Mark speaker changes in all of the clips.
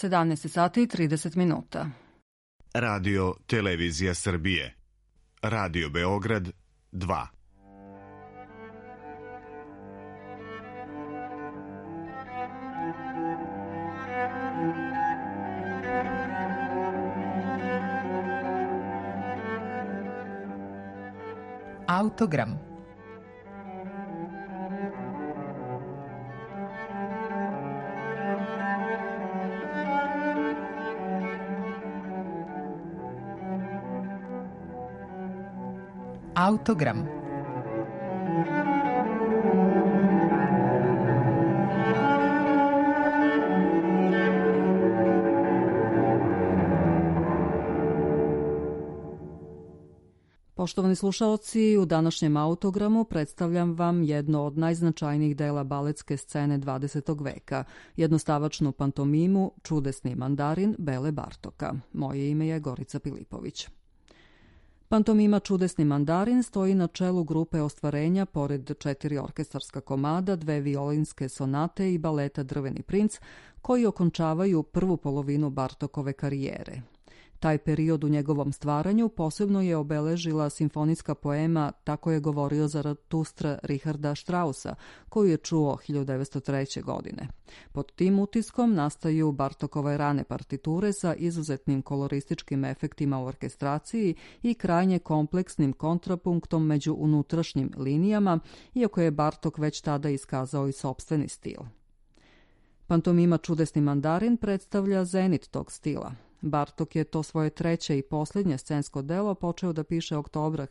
Speaker 1: 17 sati i 30 minuta.
Speaker 2: Radio Televizija Srbije. Radio Beograd 2.
Speaker 3: Autogram. Autogram.
Speaker 1: Poštovani slušaoci, u današnjem autogramu predstavljam vam jedno od najznačajnijih dela baletske scene 20. veka, jednostavačnu pantomimu Čudesni mandarin Bele Bartoka. Moje ime je Gorica Pilipović. Pantomima Čudesni mandarin stoji na čelu grupe ostvarenja pored 4 orkestarska komada, 2 violinske sonate i baleta Drveni princ, koji okončavaju prvu polovinu Bartokove karijere. Taj period u njegovom stvaranju posebno je obeležila simfonijska poema Tako je govorio Zaratustra Richarda Straussa, koju je čuo 1903. godine. Pod tim utiskom nastaju Bartokove rane partiture sa izuzetnim kolorističkim efektima u orkestraciji i krajnje kompleksnim kontrapunktom među unutrašnjim linijama, iako je Bartok već tada iskazao i sopstveni stil. Pantomima Čudesni mandarin predstavlja zenit tog stila. Bartok je to svoje treće i posljednje scensko delo počeo da piše oktobra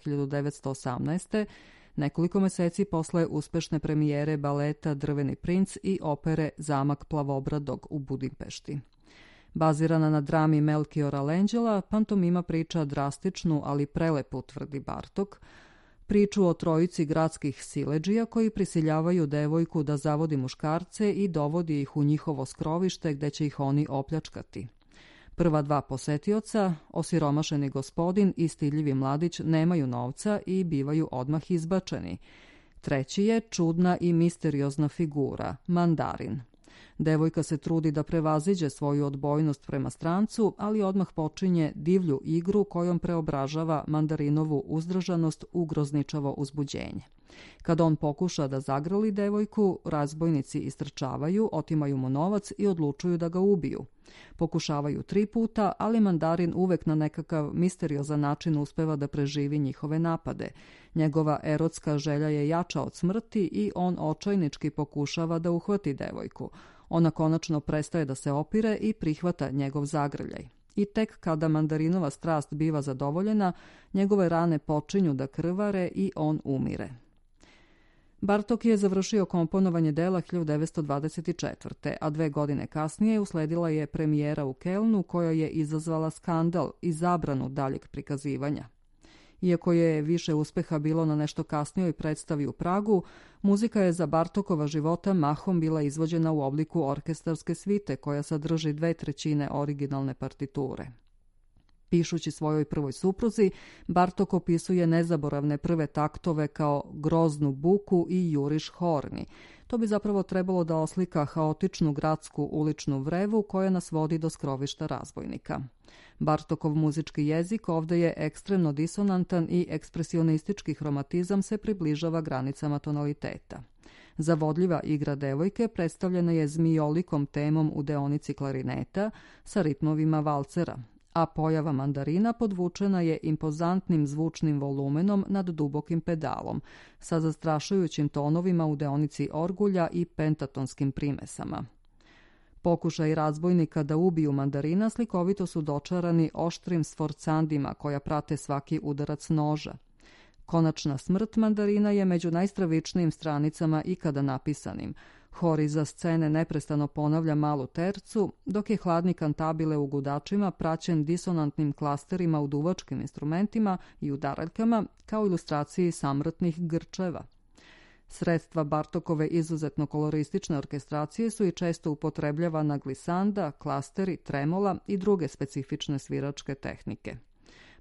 Speaker 1: 1918. nekoliko meseci posle uspešne premijere baleta Drveni princ i opere Zamak Plavobradog u Budimpešti. Bazirana na drami Melchiora Lengela, pantomima priča drastičnu, ali prelepu, tvrdi Bartok, priču o trojici gradskih siledžija koji prisiljavaju devojku da zavodi muškarce i dovodi ih u njihovo skrovište gde će ih oni opljačkati. Prva dva posetioca, osiromašeni gospodin i stidljivi mladić, nemaju novca i bivaju odmah izbačeni. Treći je čudna i misteriozna figura, mandarin. Devojka se trudi da prevaziđe svoju odbojnost prema strancu, ali odmah počinje divlju igru kojom preobražava mandarinovu uzdržanost u grozničavo uzbuđenje. Kad on pokuša da zagrli devojku, razbojnici istrčavaju, otimaju mu novac i odlučuju da ga ubiju. Pokušavaju 3 puta, ali mandarin uvek na nekakav misteriozan način uspeva da preživi njihove napade. Njegova erotska želja je jača od smrti i on očajnički pokušava da uhvati devojku. Ona konačno prestaje da se opire i prihvata njegov zagrljaj. I tek kada mandarinova strast biva zadovoljena, njegove rane počinju da krvare i on umire. Bartok je završio komponovanje dela 1924. a 2 godine kasnije usledila je premijera u Kelnu koja je izazvala skandal i zabranu daljeg prikazivanja. Iako je više uspeha bilo na nešto kasnijoj predstavi u Pragu, muzika je za Bartokova života mahom bila izvođena u obliku orkestarske svite koja sadrži 2/3 originalne partiture. Pišući svojoj prvoj supruzi, Bartok opisuje nezaboravne prve taktove kao groznu buku i juriš horni. To bi zapravo trebalo da oslika haotičnu gradsku uličnu vrevu koja nas vodi do skrovišta razbojnika. Bartokov muzički jezik ovde je ekstremno disonantan i ekspresionistički hromatizam se približava granicama tonaliteta. Zavodljiva igra devojke predstavljena je zmijolikom temom u deonici klarineta sa ritmovima valcera, a pojava mandarina podvučena je impozantnim zvučnim volumenom nad dubokim pedalom, sa zastrašujućim tonovima u deonici orgulja i pentatonskim primesama. Pokušaj razbojnika da ubiju mandarina slikovito su dočarani oštrim sforcandima koja prate svaki udarac noža. Konačna smrt mandarina je među najstravičnijim stranicama ikada napisanim. Hor iza scene neprestano ponavlja malu tercu, dok je hladni kantabile u gudačima praćen disonantnim klasterima u duvačkim instrumentima i udaraljkama kao ilustraciji samrtnih grčeva. Sredstva Bartokove izuzetno koloristične orkestracije su i često upotrebljavana glisanda, klasteri, tremola i druge specifične sviračke tehnike.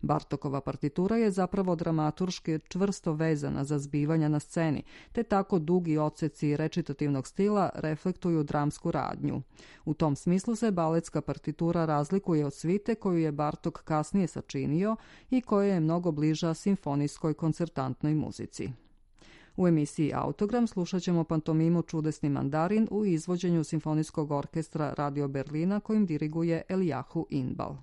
Speaker 1: Bartokova partitura je zapravo dramaturški čvrsto vezana za zbivanja na sceni, te tako dugi odseci recitativnog stila reflektuju dramsku radnju. U tom smislu se baletska partitura razlikuje od svite koju je Bartok kasnije sačinio i koja je mnogo bliža simfonijskoj koncertantnoj muzici. U emisiji Autogram slušat ćemo pantomimu Čudesni mandarin u izvođenju Simfonijskog orkestra Radio Berlina kojim diriguje Elijahu Inbal.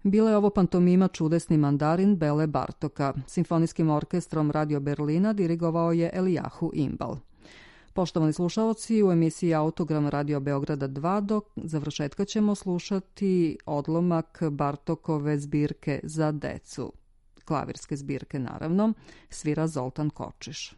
Speaker 1: Bila je ovo pantomima Čudesni mandarin Bele Bartoka. Simfonijskim orkestrom Radio Berlina dirigovao je Elijahu Imbal. Poštovani slušalci, u emisiji Autogram Radio Beograda 2 do završetka ćemo slušati odlomak Bartokove zbirke za decu. Klavirske zbirke, naravno, svira Zoltan Kočiš.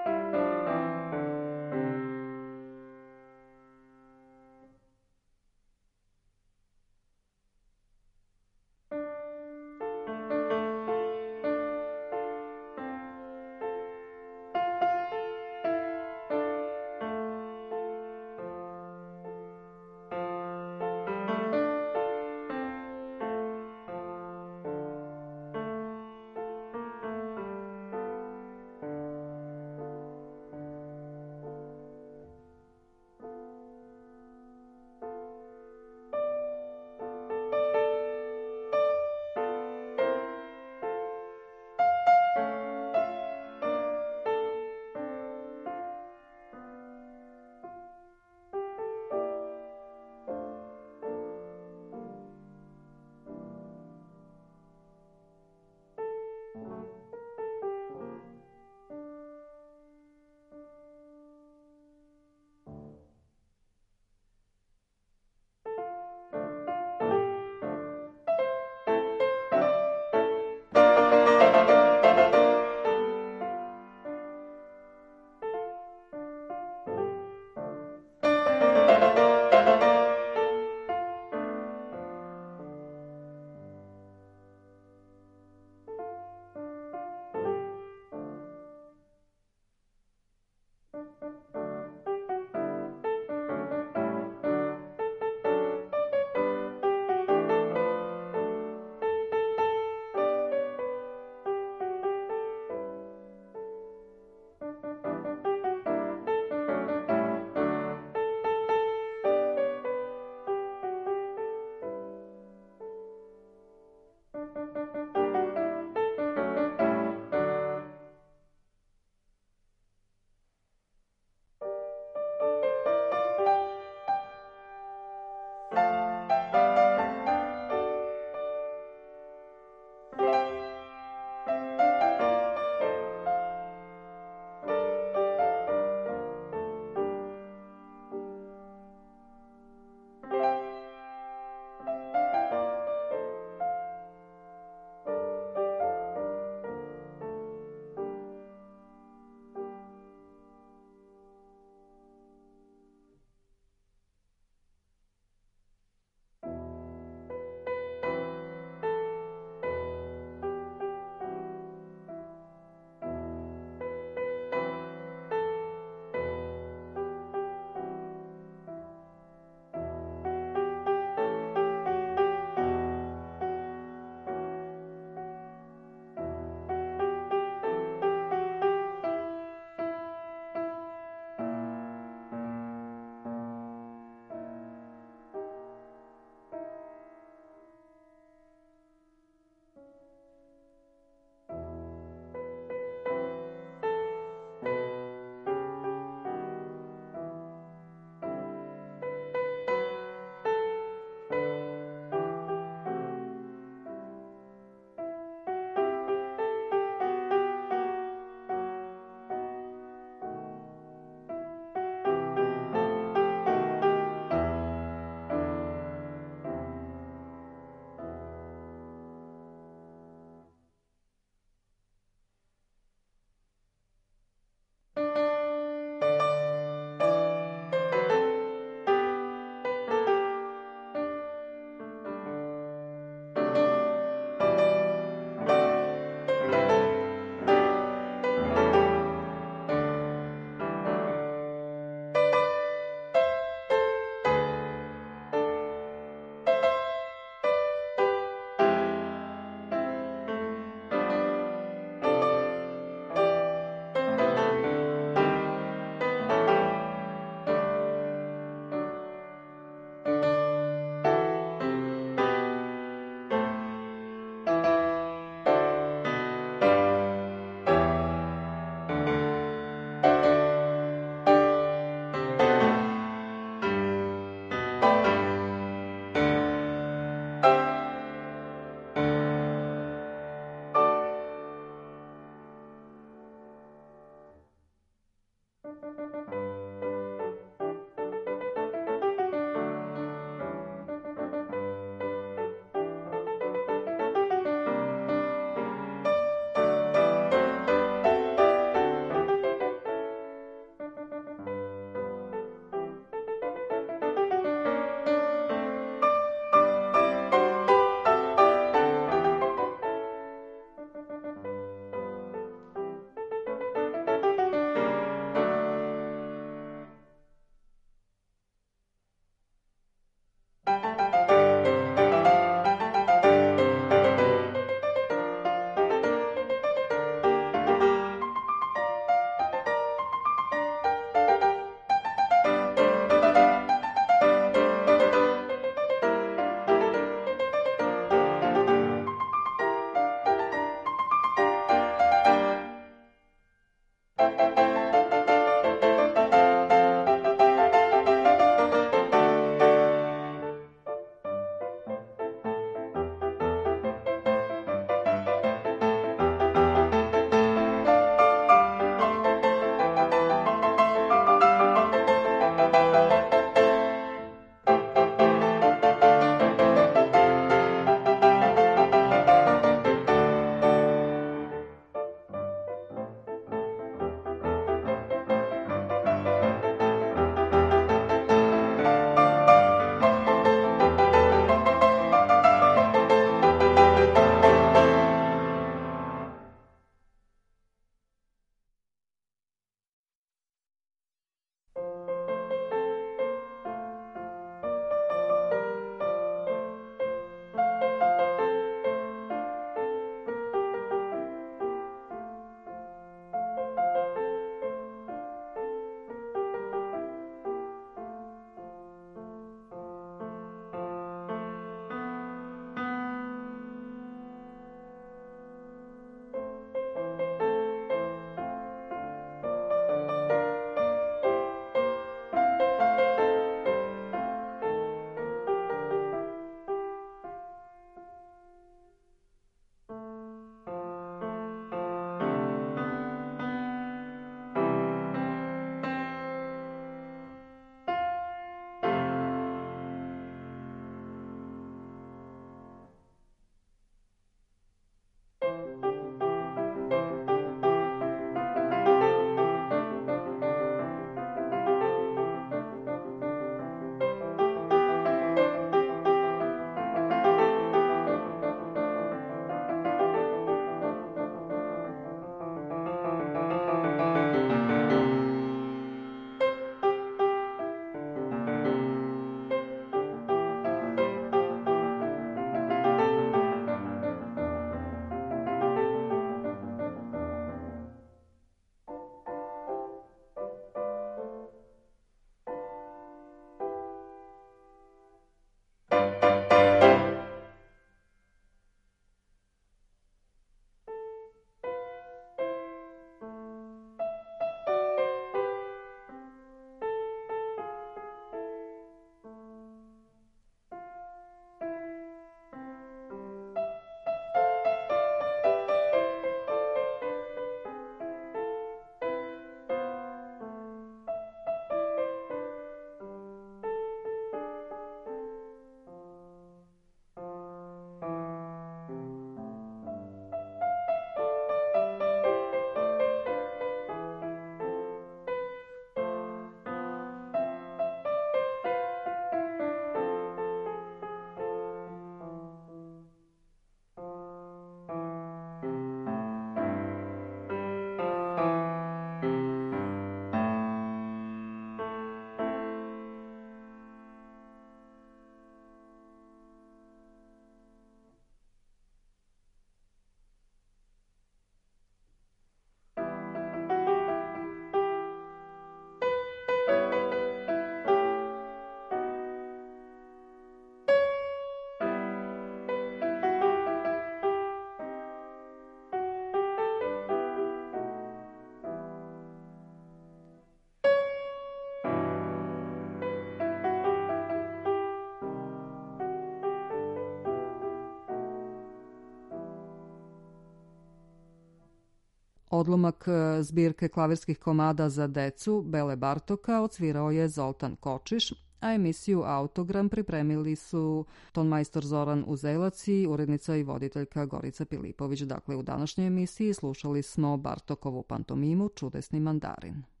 Speaker 1: Odlomak zbirke klavirskih komada za decu Bele Bartoka odsvirao je Zoltan Kočiš, a emisiju Autogram pripremili su tonmajstor Zoran Uzelac i urednica i voditeljka Gorica Pilipović. Dakle, u današnjoj emisiji slušali smo Bartokovu pantomimu Čudesni mandarin.